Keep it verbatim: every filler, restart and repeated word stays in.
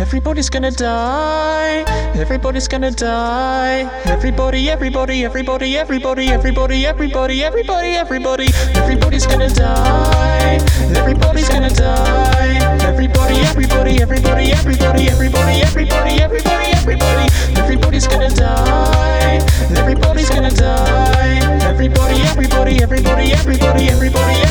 Everybody's gonna die. Everybody's gonna die. Everybody, everybody, everybody, everybody, everybody, everybody, everybody, everybody. Everybody's gonna die. Everybody's gonna die. Everybody, everybody, everybody, everybody, everybody, everybody, everybody, everybody. Everybody's gonna die. Everybody's gonna die. Everybody, everybody, everybody, everybody, everybody.